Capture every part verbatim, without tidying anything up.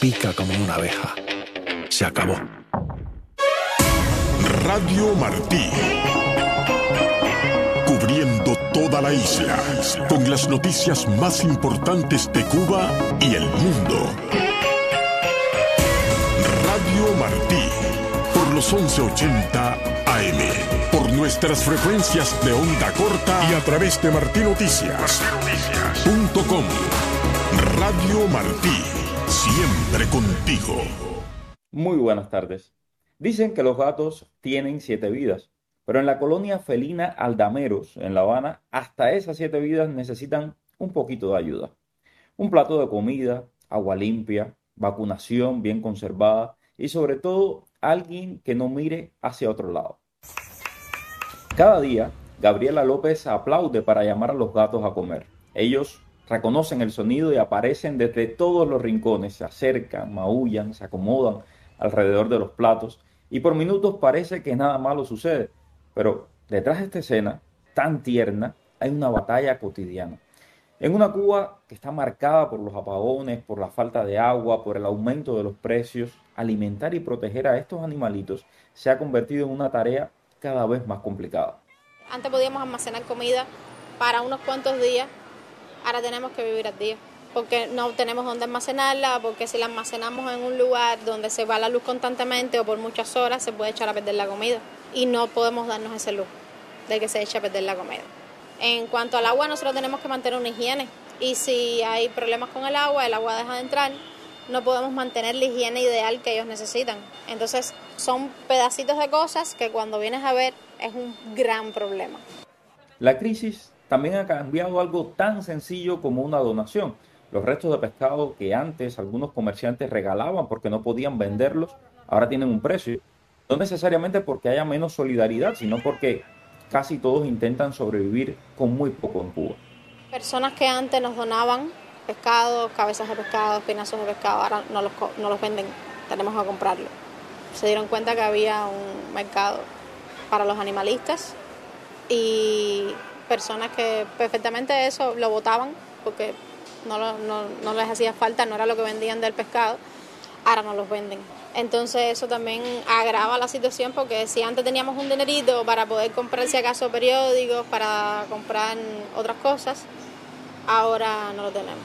pica como una abeja. Se acabó. Radio Martí. Cubriendo toda la isla, con las noticias más importantes de Cuba y el mundo. Radio Martí, por los once ochenta A M, por nuestras frecuencias de onda corta y a través de martinoticias punto com. Radio Martí, siempre contigo. Muy buenas tardes. Dicen que los gatos tienen siete vidas, pero en la colonia felina Aldameros, en La Habana, hasta esas siete vidas necesitan un poquito de ayuda. Un plato de comida, agua limpia, vacunación bien conservada y sobre todo alguien que no mire hacia otro lado. Cada día, Gabriela López aplaude para llamar a los gatos a comer. Ellos reconocen el sonido y aparecen desde todos los rincones, se acercan, maullan, se acomodan alrededor de los platos y por minutos parece que nada malo sucede. Pero detrás de esta escena tan tierna hay una batalla cotidiana. En una Cuba que está marcada por los apagones, por la falta de agua, por el aumento de los precios, alimentar y proteger a estos animalitos se ha convertido en una tarea cada vez más complicada. Antes podíamos almacenar comida para unos cuantos días, ahora tenemos que vivir al día, porque no tenemos dónde almacenarla, porque si la almacenamos en un lugar donde se va la luz constantemente o por muchas horas, se puede echar a perder la comida y no podemos darnos ese lujo de que se eche a perder la comida. En cuanto al agua, nosotros tenemos que mantener una higiene y si hay problemas con el agua, el agua deja de entrar, no podemos mantener la higiene ideal que ellos necesitan. Entonces son pedacitos de cosas que cuando vienes a ver es un gran problema. La crisis también ha cambiado algo tan sencillo como una donación. Los restos de pescado que antes algunos comerciantes regalaban porque no podían venderlos, ahora tienen un precio. No necesariamente porque haya menos solidaridad, sino porque casi todos intentan sobrevivir con muy poco en Cuba. Personas que antes nos donaban pescado, cabezas de pescado, espinazos de pescado, ahora no los, no los venden, tenemos que comprarlo. Se dieron cuenta que había un mercado para los animalistas y personas que perfectamente eso lo botaban porque no, lo, no, no les hacía falta, no era lo que vendían del pescado, ahora no los venden. Entonces eso también agrava la situación porque si antes teníamos un dinerito para poder comprar si acaso periódicos, para comprar otras cosas, ahora no lo tenemos.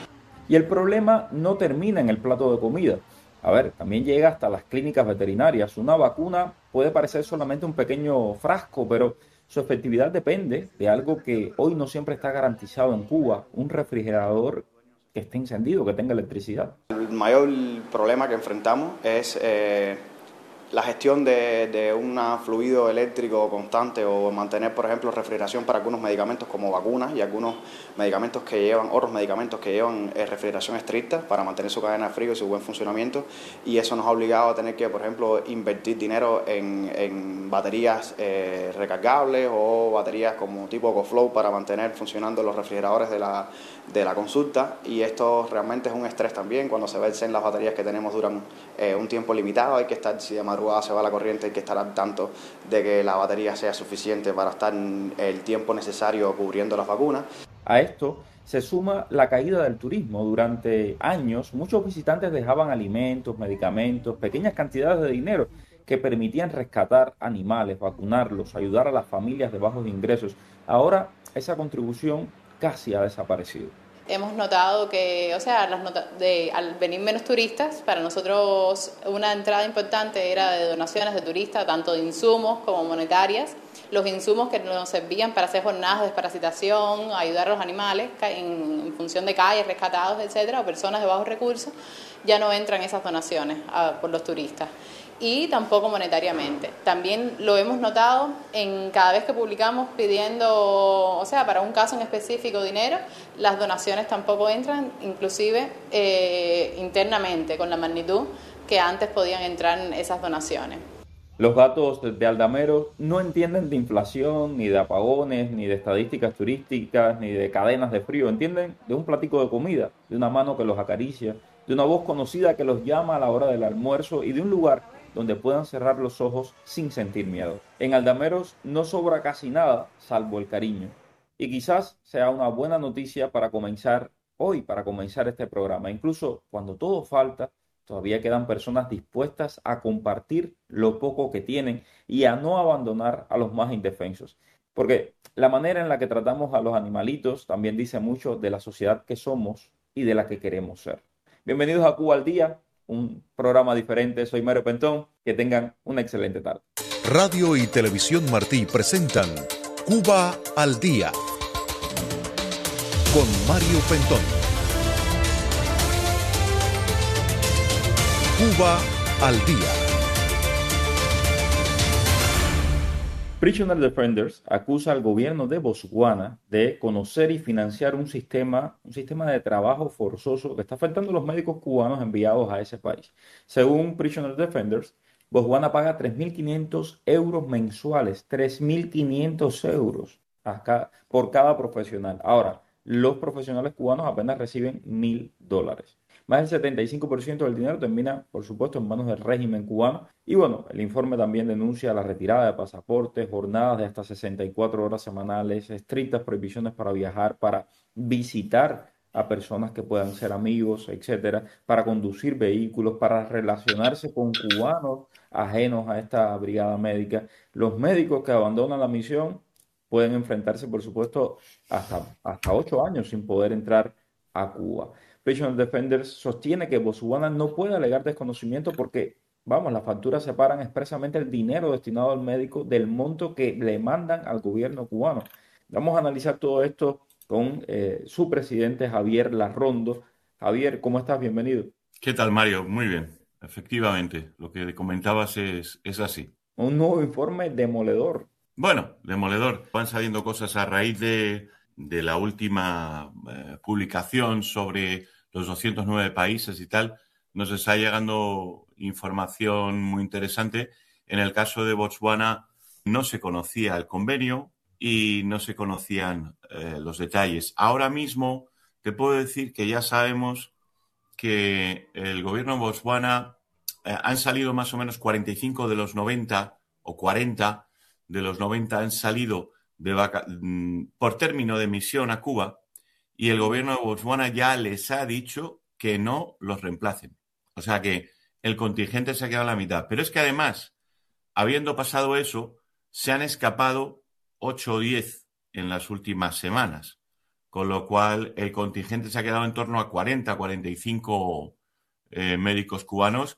Y el problema no termina en el plato de comida. A ver, también llega hasta las clínicas veterinarias. Una vacuna puede parecer solamente un pequeño frasco, pero su efectividad depende de algo que hoy no siempre está garantizado en Cuba, un refrigerador que esté encendido, que tenga electricidad. El mayor problema que enfrentamos es eh, la gestión de, de un fluido eléctrico constante o mantener, por ejemplo, refrigeración para algunos medicamentos como vacunas y algunos medicamentos que llevan, otros medicamentos que llevan eh, refrigeración estricta para mantener su cadena de frío y su buen funcionamiento, y eso nos ha obligado a tener que, por ejemplo, invertir dinero en, en baterías eh, recargables o baterías como tipo EcoFlow para mantener funcionando los refrigeradores de la, de la consulta, y esto realmente es un estrés también. Cuando se vencen las baterías que tenemos duran eh, un tiempo limitado, hay que estar, si de madrugada se va la corriente, hay que estar al tanto de que la batería sea suficiente para estar el tiempo necesario cubriendo las vacunas. A esto se suma la caída del turismo. Durante años muchos visitantes dejaban alimentos, medicamentos, pequeñas cantidades de dinero que permitían rescatar animales, vacunarlos, ayudar a las familias de bajos ingresos. Ahora esa contribución casi ha desaparecido. Hemos notado que, o sea, las nota- de, al venir menos turistas, para nosotros una entrada importante era de donaciones de turistas, tanto de insumos como monetarias. Los insumos que nos servían para hacer jornadas de desparasitación, ayudar a los animales en, en función de calles, rescatados, etcétera, o personas de bajos recursos, ya no entran esas donaciones a, por los turistas. Y tampoco monetariamente. También lo hemos notado en cada vez que publicamos pidiendo, o sea, para un caso en específico dinero, las donaciones tampoco entran, inclusive eh, internamente, con la magnitud que antes podían entrar esas donaciones. Los gatos de Aldameros no entienden de inflación, ni de apagones, ni de estadísticas turísticas, ni de cadenas de frío. Entienden de un platico de comida, de una mano que los acaricia, de una voz conocida que los llama a la hora del almuerzo y de un lugar donde puedan cerrar los ojos sin sentir miedo. En Aldameros no sobra casi nada, salvo el cariño. Y quizás sea una buena noticia para comenzar hoy, para comenzar este programa. Incluso cuando todo falta, todavía quedan personas dispuestas a compartir lo poco que tienen y a no abandonar a los más indefensos. Porque la manera en la que tratamos a los animalitos también dice mucho de la sociedad que somos y de la que queremos ser. Bienvenidos a Cuba al Día, un programa diferente. Soy Mario Pentón. Que tengan una excelente tarde. Radio y Televisión Martí presentan Cuba al Día con Mario Pentón. Cuba al Día. Prisoner Defenders acusa al gobierno de Botswana de conocer y financiar un sistema, un sistema de trabajo forzoso que está afectando a los médicos cubanos enviados a ese país. Según Prisoner Defenders, Botswana paga tres mil quinientos euros mensuales, tres mil quinientos euros acá, por cada profesional. Ahora, los profesionales cubanos apenas reciben mil dólares. Más del setenta y cinco por ciento del dinero termina, por supuesto, en manos del régimen cubano. Y bueno, el informe también denuncia la retirada de pasaportes, jornadas de hasta sesenta y cuatro horas semanales, estrictas prohibiciones para viajar, para visitar a personas que puedan ser amigos, etcétera, para conducir vehículos, para relacionarse con cubanos ajenos a esta brigada médica. Los médicos que abandonan la misión pueden enfrentarse, por supuesto, hasta, hasta ocho años sin poder entrar a Cuba. Prisoner Defenders sostiene que Botswana no puede alegar desconocimiento porque, vamos, las facturas separan expresamente el dinero destinado al médico del monto que le mandan al gobierno cubano. Vamos a analizar todo esto con eh, su presidente Javier Larrondo. Javier, ¿cómo estás? Bienvenido. ¿Qué tal, Mario? Muy bien. Efectivamente, lo que comentabas es, es así. Un nuevo informe demoledor. Bueno, demoledor. Van saliendo cosas a raíz de, de la última eh, publicación sobre los doscientos nueve países y tal. Nos está llegando información muy interesante. En el caso de Botswana no se conocía el convenio y no se conocían eh, los detalles. Ahora mismo te puedo decir que ya sabemos que el gobierno de Botswana eh, han salido más o menos cuarenta y cinco de los noventa o cuarenta de los noventa han salido de vaca- por término de misión a Cuba y el gobierno de Botswana ya les ha dicho que no los reemplacen. O sea que el contingente se ha quedado a la mitad. Pero es que además, habiendo pasado eso, se han escapado ocho o diez en las últimas semanas. Con lo cual el contingente se ha quedado en torno a cuarenta, cuarenta y cinco eh, médicos cubanos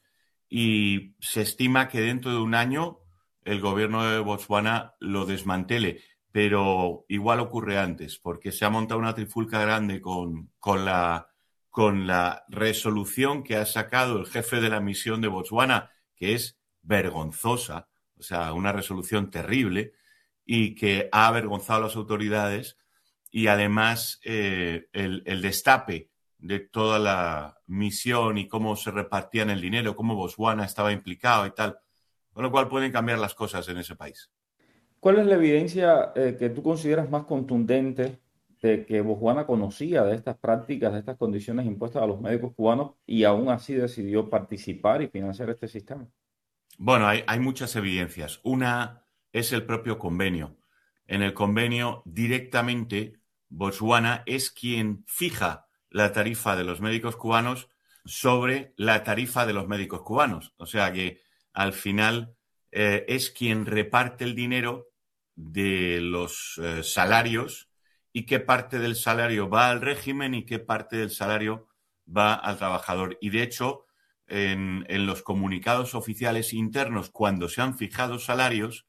y se estima que dentro de un año el gobierno de Botswana lo desmantele. Pero igual ocurre antes, porque se ha montado una trifulca grande con, con, la, con la resolución que ha sacado el jefe de la misión de Botswana, que es vergonzosa, o sea, una resolución terrible y que ha avergonzado a las autoridades. Y además eh, el, el destape de toda la misión y cómo se repartían el dinero, cómo Botswana estaba implicado y tal, con lo cual pueden cambiar las cosas en ese país. ¿Cuál es la evidencia eh, que tú consideras más contundente de que Botswana conocía de estas prácticas, de estas condiciones impuestas a los médicos cubanos y aún así decidió participar y financiar este sistema? Bueno, hay, hay muchas evidencias. Una es el propio convenio. En el convenio directamente Botswana es quien fija la tarifa de los médicos cubanos sobre la tarifa de los médicos cubanos. O sea que al final eh, es quien reparte el dinero de los eh, salarios y qué parte del salario va al régimen y qué parte del salario va al trabajador. Y de hecho, en, en los comunicados oficiales internos, cuando se han fijado salarios,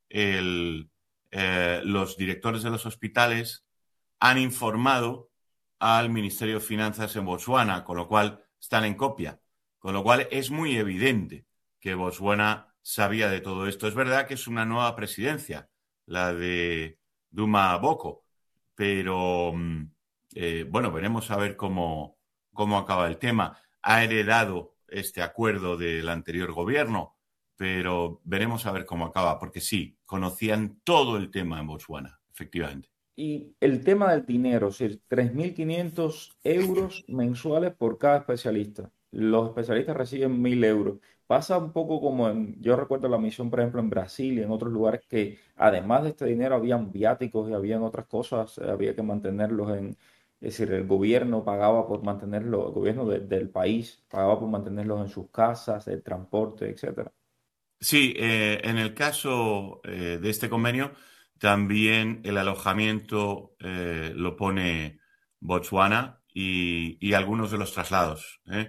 el, eh, los directores de los hospitales han informado al Ministerio de Finanzas en Botswana, con lo cual están en copia. Con lo cual es muy evidente que Botswana sabía de todo esto. Es verdad que es una nueva presidencia, la de Duma Boko, pero eh, bueno, veremos a ver cómo, cómo acaba el tema. Ha heredado este acuerdo del anterior gobierno, pero veremos a ver cómo acaba, porque sí, conocían todo el tema en Botswana, efectivamente. Y el tema del dinero, es decir, tres mil quinientos euros mensuales por cada especialista. Los especialistas reciben mil euros. Pasa un poco como en, yo recuerdo la misión, por ejemplo, en Brasil y en otros lugares que además de este dinero habían viáticos y habían otras cosas, eh, había que mantenerlos en, Es decir, el gobierno pagaba por mantenerlo, el gobierno de- del país pagaba por mantenerlos en sus casas, el transporte, etcétera. Sí, eh, en el caso eh, de este convenio, también el alojamiento eh, lo pone Botswana y, y algunos de los traslados. ¿Eh?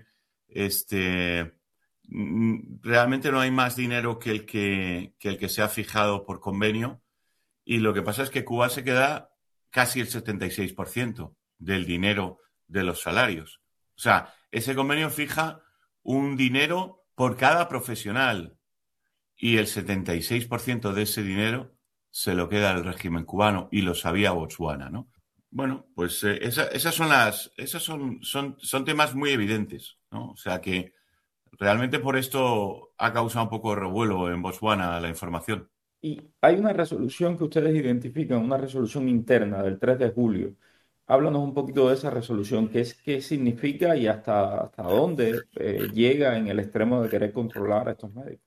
Este, mm, realmente no hay más dinero que el que, que el que se ha fijado por convenio y lo que pasa es que Cuba se queda casi el setenta y seis por ciento del dinero de los salarios. O sea, ese convenio fija un dinero por cada profesional y el setenta y seis por ciento de ese dinero se lo queda el régimen cubano y lo sabía Botswana, ¿no? Bueno, pues eh, esa- esas son las, esas son, son, son temas muy evidentes, ¿no? O sea que realmente por esto ha causado un poco de revuelo en Botswana la información. Y hay una resolución que ustedes identifican, una resolución interna del tres de julio. Háblanos un poquito de esa resolución, qué es, qué significa y hasta, hasta dónde eh, llega en el extremo de querer controlar a estos médicos.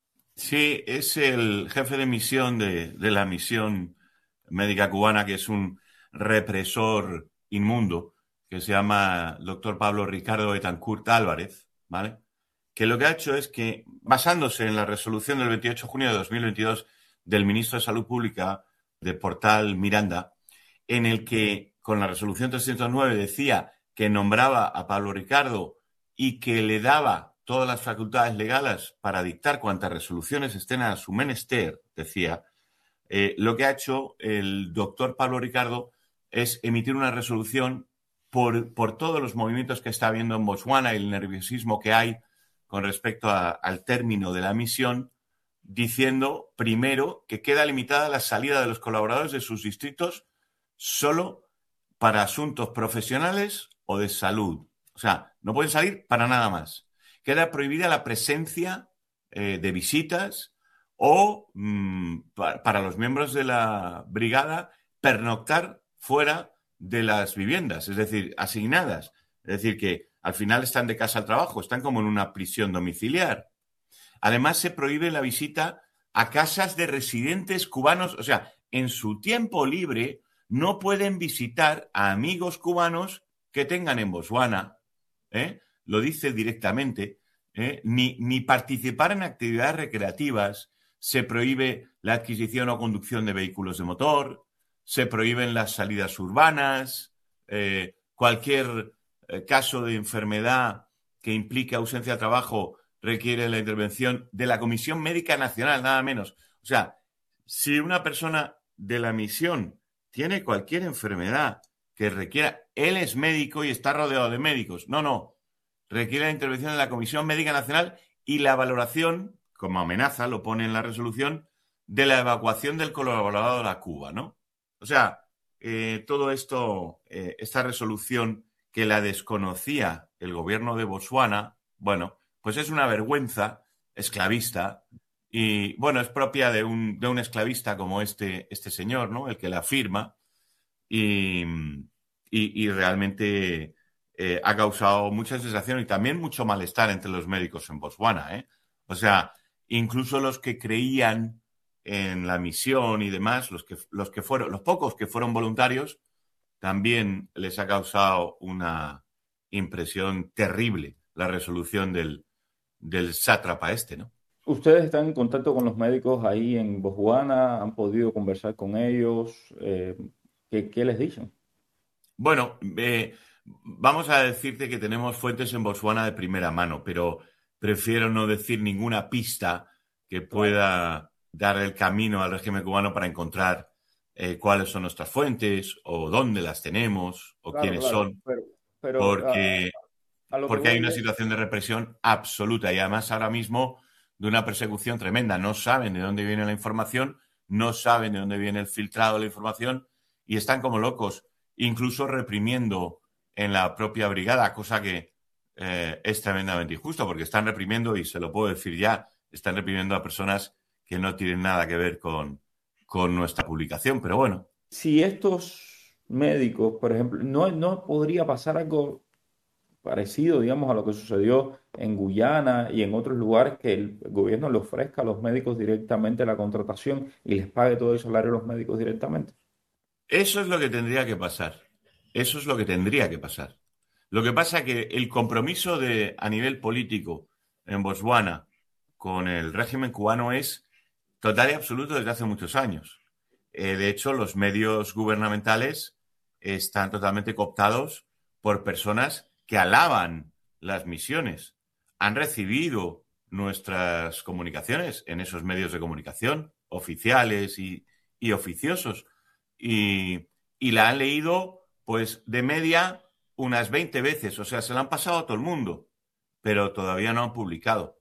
Sí, es el jefe de misión de, de la misión médica cubana, que es un represor inmundo, que se llama doctor Pablo Ricardo Betancourt Álvarez, ¿vale? Que lo que ha hecho es que, basándose en la resolución del veintiocho de junio de dos mil veintidós del ministro de Salud Pública de Portal Miranda, en el que con la resolución trescientos nueve decía que nombraba a Pablo Ricardo y que le daba todas las facultades legales para dictar cuantas resoluciones estén a su menester, decía, eh, lo que ha hecho el doctor Pablo Ricardo es emitir una resolución por, por todos los movimientos que está habiendo en Botswana y el nerviosismo que hay con respecto a, al término de la misión, diciendo primero que queda limitada la salida de los colaboradores de sus distritos solo para asuntos profesionales o de salud. O sea, no pueden salir para nada más. Queda prohibida la presencia eh, de visitas o mmm, pa para los miembros de la brigada pernoctar fuera de las viviendas, es decir, asignadas. Es decir, que al final están de casa al trabajo, están como en una prisión domiciliar. Además, se prohíbe la visita a casas de residentes cubanos, o sea, en su tiempo libre no pueden visitar a amigos cubanos que tengan en Botswana, ¿eh? Lo dice directamente, ¿eh? ni, ni participar en actividades recreativas, se prohíbe la adquisición o conducción de vehículos de motor, se prohíben las salidas urbanas, eh, cualquier eh, caso de enfermedad que implique ausencia de trabajo requiere la intervención de la Comisión Médica Nacional, nada menos. O sea, si una persona de la misión tiene cualquier enfermedad que requiera, él es médico y está rodeado de médicos. No, no. Requiere la intervención de la Comisión Médica Nacional y la valoración, como amenaza, lo pone en la resolución, de la evacuación del colaborador a Cuba, ¿no? O sea, eh, todo esto, eh, esta resolución que la desconocía el gobierno de Botswana, bueno, pues es una vergüenza esclavista y, bueno, es propia de un, de un esclavista como este, este señor, ¿no? El que la firma y, y, y realmente eh, ha causado mucha sensación y también mucho malestar entre los médicos en Botswana, ¿eh? O sea, incluso los que creían en la misión y demás, los que, los que fueron, los pocos que fueron voluntarios, también les ha causado una impresión terrible la resolución del, del sátrapa este, ¿no? ¿Ustedes están en contacto con los médicos ahí en Botswana? ¿Han podido conversar con ellos? Eh, ¿qué, qué les dicen? Bueno, eh, vamos a decirte que tenemos fuentes en Botswana de primera mano, pero prefiero no decir ninguna pista que Claro, pueda dar el camino al régimen cubano para encontrar eh, cuáles son nuestras fuentes o dónde las tenemos o claro, quiénes claro. son, Pero, pero a, porque a lo que porque hay voy una es, situación de represión absoluta y además ahora mismo de una persecución tremenda. No saben de dónde viene la información, no saben de dónde viene el filtrado de la información y están como locos, incluso reprimiendo en la propia brigada, cosa que eh, es tremendamente injusto porque están reprimiendo, y se lo puedo decir ya, están reprimiendo a personas que no tienen nada que ver con, con nuestra publicación. Pero bueno, si estos médicos, por ejemplo, no, no podría pasar algo parecido, digamos, a lo que sucedió en Guyana y en otros lugares, que el gobierno le ofrezca a los médicos directamente la contratación y les pague todo el salario a los médicos directamente. eso es lo que tendría que pasar. Eso es lo que tendría que pasar. Lo que pasa es que el compromiso de, a nivel político en Botswana con el régimen cubano es total y absoluto desde hace muchos años. Eh, de hecho, los medios gubernamentales están totalmente cooptados por personas que alaban las misiones. Han recibido nuestras comunicaciones en esos medios de comunicación, oficiales y, y oficiosos, y, y la han leído, pues, de media unas veinte veces. O sea, se la han pasado a todo el mundo, pero todavía no han publicado,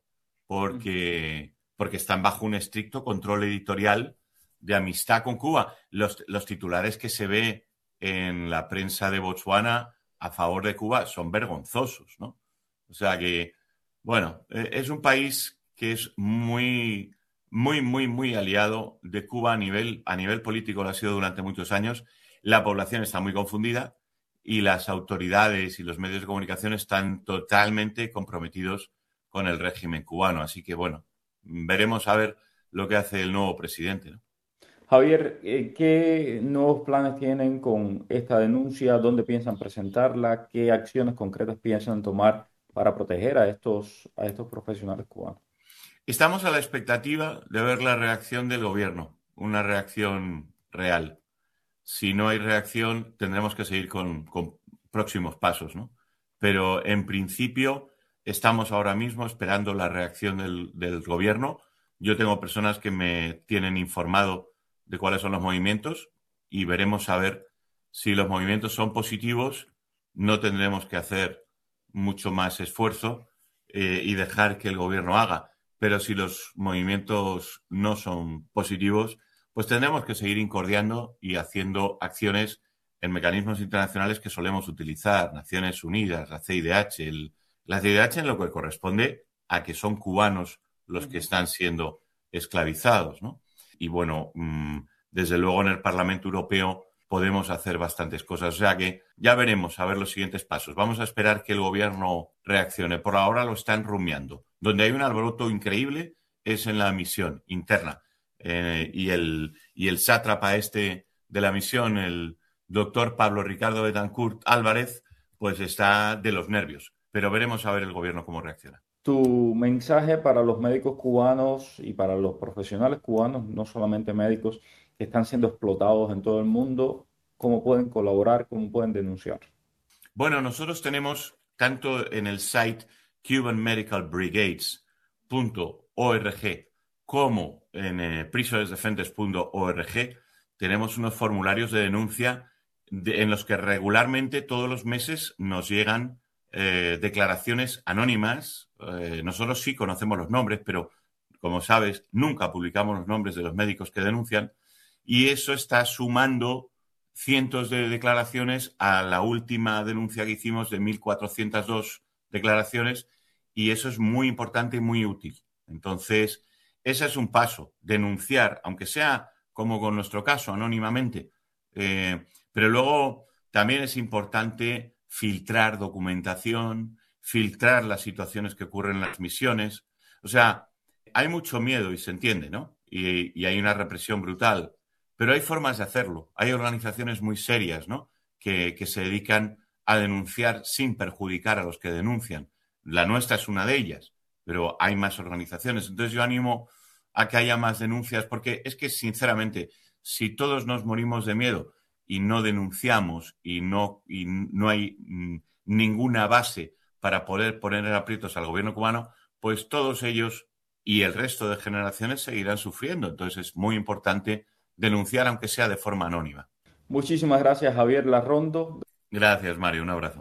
porque, porque están bajo un estricto control editorial de amistad con Cuba. Los, los titulares que se ve en la prensa de Botswana a favor de Cuba son vergonzosos, ¿no? O sea que, bueno, es un país que es muy, muy, muy, muy aliado de Cuba a nivel, a nivel político, lo ha sido durante muchos años. La población está muy confundida y las autoridades y los medios de comunicación están totalmente comprometidos con el régimen cubano. Así que, bueno, veremos a ver lo que hace el nuevo presidente, ¿no? Javier, ¿qué nuevos planes tienen con esta denuncia? ¿Dónde piensan presentarla? ¿Qué acciones concretas piensan tomar para proteger a estos, a estos profesionales cubanos? Estamos a la expectativa de ver la reacción del gobierno, una reacción real. Si no hay reacción, tendremos que seguir con, con próximos pasos, ¿no? Pero en principio estamos ahora mismo esperando la reacción del, del gobierno. Yo tengo personas que me tienen informado de cuáles son los movimientos y veremos a ver si los movimientos son positivos. No tendremos que hacer mucho más esfuerzo eh, y dejar que el gobierno haga. Pero si los movimientos no son positivos, pues tendremos que seguir incordiando y haciendo acciones en mecanismos internacionales que solemos utilizar, Naciones Unidas, la C I D H. El, la C I D H en lo que corresponde a que son cubanos los que están siendo esclavizados, ¿no? Y bueno, desde luego en el Parlamento Europeo podemos hacer bastantes cosas. O sea que ya veremos a ver los siguientes pasos. Vamos a esperar que el gobierno reaccione. Por ahora lo están rumiando. Donde hay un alboroto increíble es en la misión interna. Eh, y, el, y el sátrapa este de la misión, el doctor Pablo Ricardo Betancourt Álvarez, pues está de los nervios. Pero veremos a ver el gobierno cómo reacciona. Tu mensaje para los médicos cubanos y para los profesionales cubanos, no solamente médicos, que están siendo explotados en todo el mundo, ¿cómo pueden colaborar, cómo pueden denunciar? Bueno, nosotros tenemos tanto en el site cuban medical brigades punto org como en eh, prisoners defenders punto org tenemos unos formularios de denuncia de, en los que regularmente todos los meses nos llegan Eh, declaraciones anónimas. Eh, nosotros sí conocemos los nombres, pero como sabes, nunca publicamos los nombres de los médicos que denuncian, y eso está sumando cientos de declaraciones a la última denuncia que hicimos de mil cuatrocientas dos declaraciones, y eso es muy importante y muy útil. Entonces, ese es un paso, denunciar, aunque sea como con nuestro caso, anónimamente. Eh, pero luego también es importante filtrar documentación, filtrar las situaciones que ocurren en las misiones. O sea, hay mucho miedo y se entiende, ¿no? Y, y hay una represión brutal, pero hay formas de hacerlo. Hay organizaciones muy serias, ¿no? Que, que se dedican a denunciar sin perjudicar a los que denuncian. La nuestra es una de ellas, pero hay más organizaciones. Entonces yo animo a que haya más denuncias, porque es que, sinceramente, si todos nos morimos de miedo y no denunciamos y no, y no hay mm, ninguna base para poder poner en aprietos al gobierno cubano, pues todos ellos y el resto de generaciones seguirán sufriendo. Entonces es muy importante denunciar, aunque sea de forma anónima. Muchísimas gracias, Javier Larrondo. Gracias, Mario. Un abrazo.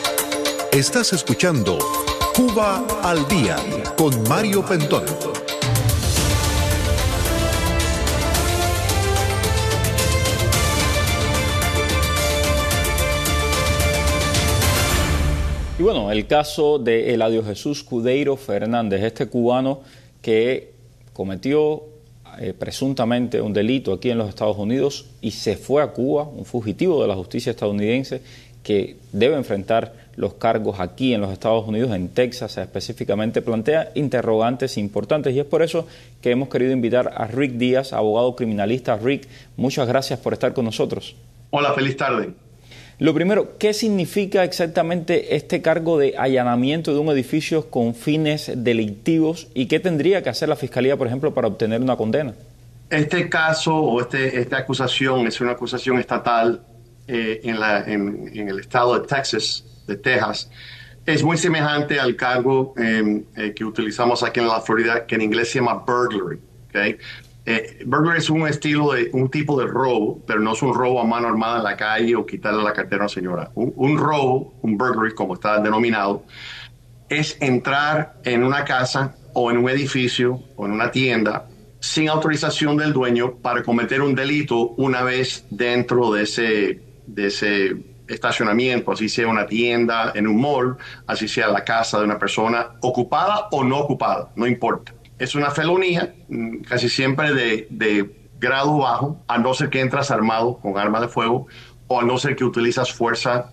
Estás escuchando Cuba al Día con Mario Pentón. Y bueno, el caso de Eladio Jesús Cudeiro Fernández, este cubano que cometió eh, presuntamente un delito aquí en los Estados Unidos y se fue a Cuba, un fugitivo de la justicia estadounidense que debe enfrentar los cargos aquí en los Estados Unidos, en Texas específicamente, plantea interrogantes importantes, y es por eso que hemos querido invitar a Rick Díaz, abogado criminalista. Rick, muchas gracias por estar con nosotros. Hola, feliz tarde. Lo primero, ¿qué significa exactamente este cargo de allanamiento de un edificio con fines delictivos y qué tendría que hacer la Fiscalía, por ejemplo, para obtener una condena? Este caso o este, esta acusación es una acusación estatal eh, en, la, en, en el estado de Texas, de Texas. Es muy semejante al cargo eh, eh, que utilizamos aquí en la Florida, que en inglés se llama burglary. ¿Okay? Eh, burglary es un estilo de un tipo de robo, pero no es un robo a mano armada en la calle o quitarle la cartera a una señora. Un, un robo, un burglary, como está denominado, es entrar en una casa o en un edificio o en una tienda sin autorización del dueño para cometer un delito una vez dentro de ese, de ese estacionamiento, así sea una tienda en un mall, así sea la casa de una persona ocupada o no ocupada, no importa. Es una felonía, casi siempre de, de grado bajo, a no ser que entras armado con arma de fuego o a no ser que utilizas fuerza,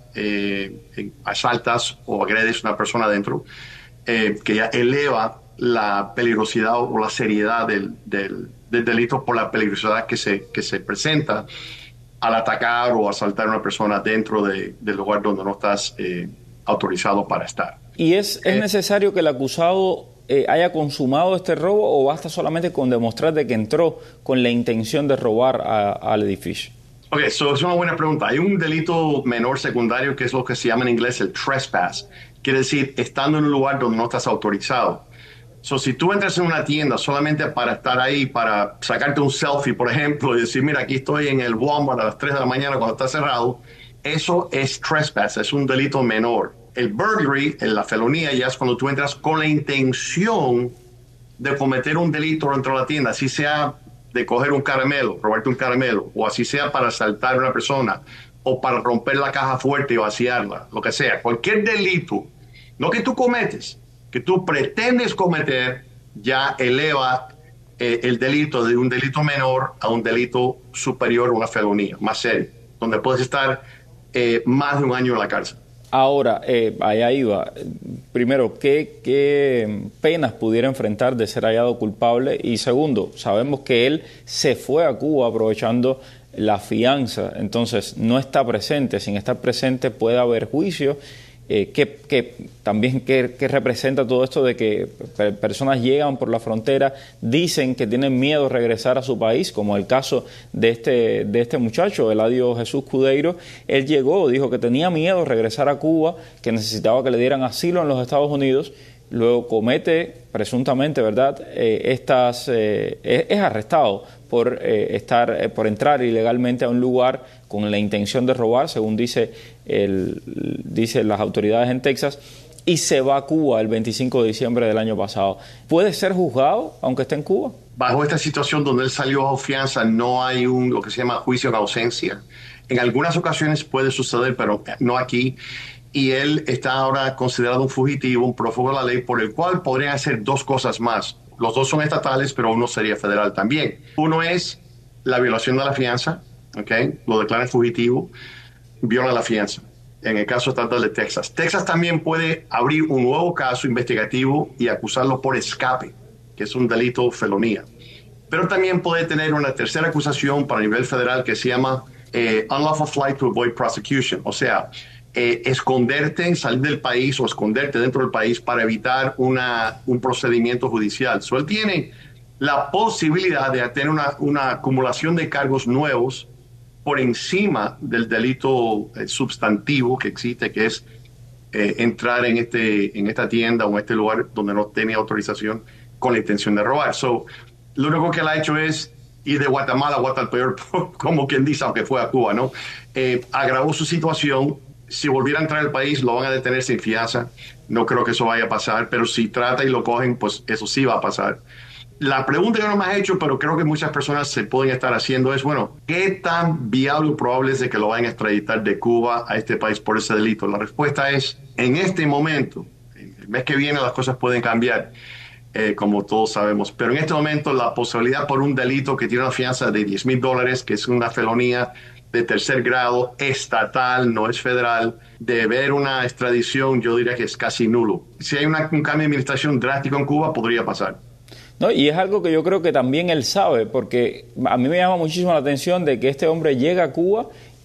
eh, asaltas o agredes a una persona adentro, eh, que ya eleva la peligrosidad o la seriedad del, del, del delito por la peligrosidad que se, que se presenta al atacar o asaltar a una persona dentro de, del lugar donde no estás eh, autorizado para estar. ¿Y es, es eh, necesario que el acusado eh, haya consumado este robo o basta solamente con demostrar de que entró con la intención de robar a, al edificio? Ok, eso es una buena pregunta. Hay un delito menor secundario que es lo que se llama en inglés el trespass. Quiere decir, estando en un lugar donde no estás autorizado. So, si tú entras en una tienda solamente para estar ahí, para sacarte un selfie, por ejemplo, y decir, mira, aquí estoy en el Walmart a las tres de la mañana cuando está cerrado, eso es trespass, es un delito menor. El burglary, la felonía, ya es cuando tú entras con la intención de cometer un delito dentro de la tienda, así sea de coger un caramelo, robarte un caramelo, o así sea para asaltar a una persona, o para romper la caja fuerte y vaciarla, lo que sea. Cualquier delito, no que tú cometes, que tú pretendes cometer, ya eleva eh, el delito de un delito menor a un delito superior, una felonía, más serio, donde puedes estar eh, más de un año en la cárcel. Ahora, eh, allá iba. Primero, ¿qué, ¿qué penas pudiera enfrentar de ser hallado culpable? Y segundo, sabemos que él se fue a Cuba aprovechando la fianza, entonces no está presente. Sin estar presente puede haber juicio. Eh, ¿qué, qué, también qué, qué representa todo esto de que personas llegan por la frontera, dicen que tienen miedo de regresar a su país, como el caso de este, de este muchacho, Eladio Jesús Cudeiro? Él llegó, dijo que tenía miedo de regresar a Cuba, que necesitaba que le dieran asilo en los Estados Unidos, luego comete presuntamente, ¿verdad?, eh, estas, eh, es, es arrestado por eh, estar eh, por entrar ilegalmente a un lugar con la intención de robar, según dice el dice las autoridades en Texas, y se va a Cuba el veinticinco de diciembre del año pasado. ¿Puede ser juzgado aunque esté en Cuba? Bajo esta situación donde él salió bajo fianza, no hay un lo que se llama juicio en ausencia. En algunas ocasiones puede suceder, pero no aquí. Y él está ahora considerado un fugitivo, un prófugo de la ley, por el cual podrían hacer dos cosas más. Los dos son estatales, pero uno sería federal también. Uno es la violación de la fianza, ¿okay? Lo declaran fugitivo, viola la fianza. En el caso estatal de Texas. Texas también puede abrir un nuevo caso investigativo y acusarlo por escape, que es un delito felonía. Pero también puede tener una tercera acusación para nivel federal que se llama eh, unlawful flight to avoid prosecution, o sea, Eh, esconderte, salir del país o esconderte dentro del país para evitar una, un procedimiento judicial. So, él tiene la posibilidad de tener una, una acumulación de cargos nuevos por encima del delito eh, sustantivo que existe, que es eh, entrar en, este, en esta tienda o en este lugar donde no tenía autorización con la intención de robar. So, lo único que él ha hecho es ir de Guatemala a Guatalpeor, como quien dice, aunque fue a Cuba, ¿no? Eh, agravó su situación. Si volviera a entrar al país, lo van a detener sin fianza. No creo que eso vaya a pasar, pero si trata y lo cogen, pues eso sí va a pasar. La pregunta que no me has hecho, pero creo que muchas personas se pueden estar haciendo es, bueno, ¿qué tan viable o probable es de que lo vayan a extraditar de Cuba a este país por ese delito? La respuesta es, en este momento, el mes que viene las cosas pueden cambiar, eh, como todos sabemos, pero en este momento la posibilidad por un delito que tiene una fianza de diez mil dólares, que es una felonía de tercer grado, estatal, no es federal, de ver una extradición, yo diría que es casi nulo. Si hay una, un cambio de administración drástico en Cuba, podría pasar. No, y es algo que yo creo que también él sabe, porque a mí me llama muchísimo la atención de que este hombre llega a Cuba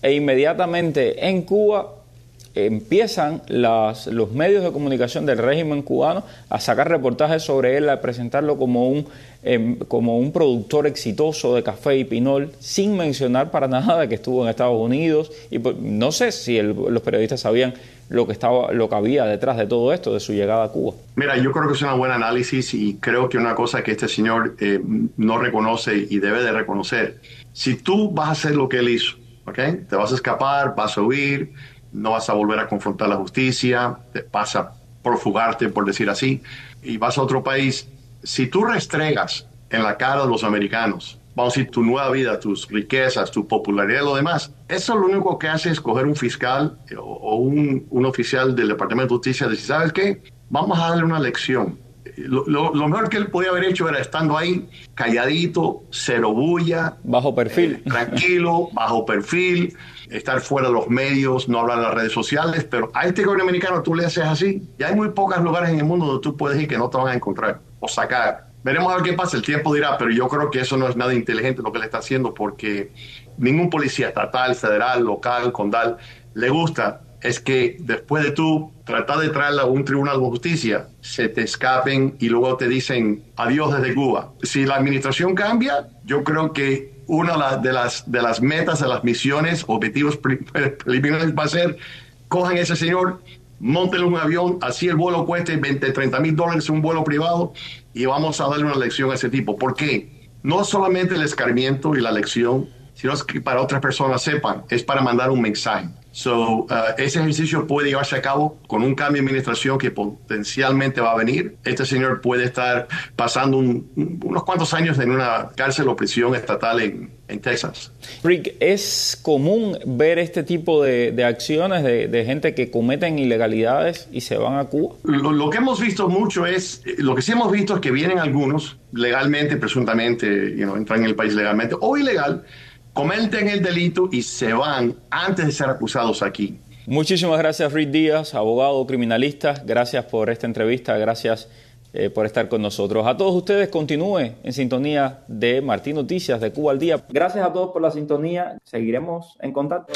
e inmediatamente en Cuba empiezan las, los medios de comunicación del régimen cubano a sacar reportajes sobre él, a presentarlo como un, eh, como un productor exitoso de café y pinol, sin mencionar para nada de que estuvo en Estados Unidos. Y pues, no sé si el, los periodistas sabían lo que estaba, lo que había detrás de todo esto, de su llegada a Cuba. Mira, yo creo que es un buen análisis y creo que una cosa que este señor eh, no reconoce y debe de reconocer: si tú vas a hacer lo que él hizo, ¿okay? Te vas a escapar, vas a huir, no vas a volver a confrontar la justicia, te vas a profugarte, por decir así, y vas a otro país. Si tú restregas en la cara de los americanos, vamos a decir, tu nueva vida, tus riquezas, tu popularidad y lo demás, eso lo único que hace es coger un fiscal o, o un, un oficial del Departamento de Justicia y decir, ¿sabes qué? Vamos a darle una lección. Lo, lo, lo mejor que él podía haber hecho era estando ahí, calladito, cero bulla. Bajo perfil. Eh, tranquilo, bajo perfil, estar fuera de los medios, no hablar en las redes sociales, pero a este gobierno americano tú le haces así, y hay muy pocos lugares en el mundo donde tú puedes ir que no te van a encontrar o sacar. Veremos a ver qué pasa, el tiempo dirá, pero yo creo que eso no es nada inteligente lo que le está haciendo, porque ningún policía estatal, federal, local, condal, le gusta es que después de tú tratar de traerla a un tribunal de justicia, se te escapen y luego te dicen adiós desde Cuba. Si la administración cambia, yo creo que una de las, de las metas, de las misiones, objetivos preliminares va a ser: cojan a ese señor, móntenle un avión, así el vuelo cueste veinte, treinta mil dólares un vuelo privado, y vamos a darle una lección a ese tipo. ¿Por qué? No solamente el escarmiento y la lección, sino que para otras personas sepan, es para mandar un mensaje. So, uh, ese ejercicio puede llevarse a cabo con un cambio de administración que potencialmente va a venir. Este señor puede estar pasando un, un, unos cuantos años en una cárcel o prisión estatal en, en Texas. Rick, ¿es común ver este tipo de, de acciones de, de gente que cometen ilegalidades y se van a Cuba? Lo, lo que hemos visto mucho es, lo que sí hemos visto es que vienen algunos legalmente, presuntamente, you know, entran en el país legalmente o ilegal, cometen el delito y se van antes de ser acusados aquí. Muchísimas gracias, Rick Díaz, abogado criminalista. Gracias por esta entrevista, gracias eh, por estar con nosotros. A todos ustedes, continúe en sintonía de Martín Noticias, de Cuba al Día. Gracias a todos por la sintonía. Seguiremos en contacto.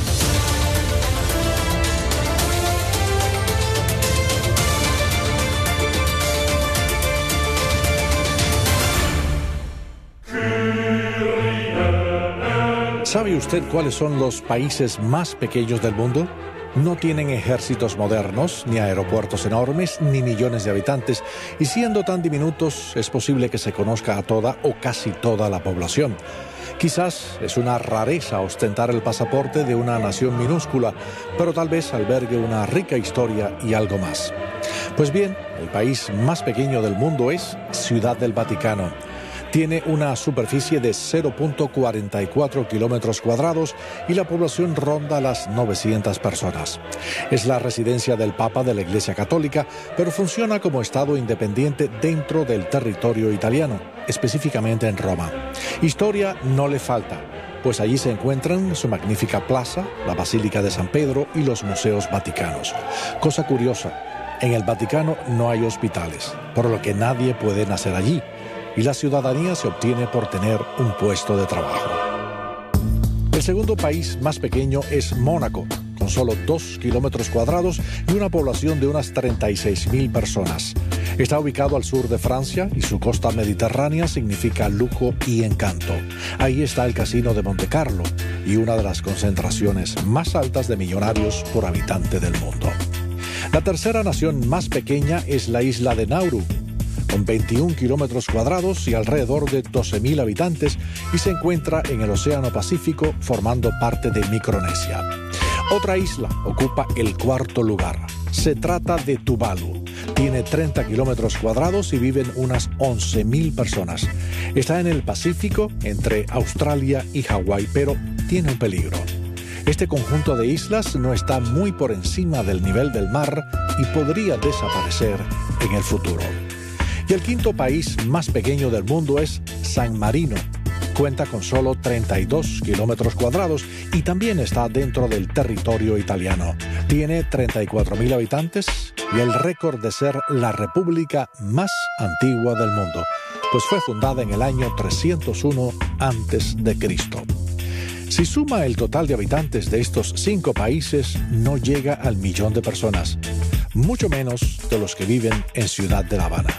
¿Sabe usted cuáles son los países más pequeños del mundo? No tienen ejércitos modernos, ni aeropuertos enormes, ni millones de habitantes, y siendo tan diminutos es posible que se conozca a toda o casi toda la población. Quizás es una rareza ostentar el pasaporte de una nación minúscula, pero tal vez albergue una rica historia y algo más. Pues bien, el país más pequeño del mundo es Ciudad del Vaticano. Tiene una superficie de cero punto cuarenta y cuatro kilómetros cuadrados y la población ronda las novecientas personas. Es la residencia del Papa de la Iglesia Católica, pero funciona como estado independiente dentro del territorio italiano, específicamente en Roma. Historia no le falta, pues allí se encuentran su magnífica plaza, la Basílica de San Pedro y los museos vaticanos. Cosa curiosa, en el Vaticano no hay hospitales, por lo que nadie puede nacer allí, y la ciudadanía se obtiene por tener un puesto de trabajo. El segundo país más pequeño es Mónaco, con solo dos kilómetros cuadrados y una población de unas treinta y seis mil personas. Está ubicado al sur de Francia y su costa mediterránea significa lujo y encanto. Ahí está el Casino de Monte Carlo y una de las concentraciones más altas de millonarios por habitante del mundo. La tercera nación más pequeña es la isla de Nauru, con veintiún kilómetros cuadrados y alrededor de doce mil habitantes, y se encuentra en el Océano Pacífico, formando parte de Micronesia. Otra isla ocupa el cuarto lugar. Se trata de Tuvalu. Tiene treinta kilómetros cuadrados y viven unas once mil personas. Está en el Pacífico, entre Australia y Hawái, pero tiene un peligro. Este conjunto de islas no está muy por encima del nivel del mar y podría desaparecer en el futuro. Y el quinto país más pequeño del mundo es San Marino. Cuenta con solo treinta y dos kilómetros cuadrados y también está dentro del territorio italiano. Tiene treinta y cuatro mil habitantes y el récord de ser la república más antigua del mundo, pues fue fundada en el año trescientos uno antes de Cristo. Si suma el total de habitantes de estos cinco países, no llega al millón de personas, mucho menos de los que viven en Ciudad de La Habana.